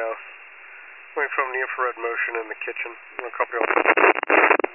house. Coming from the infrared motion in the kitchen. I'm going to copy all.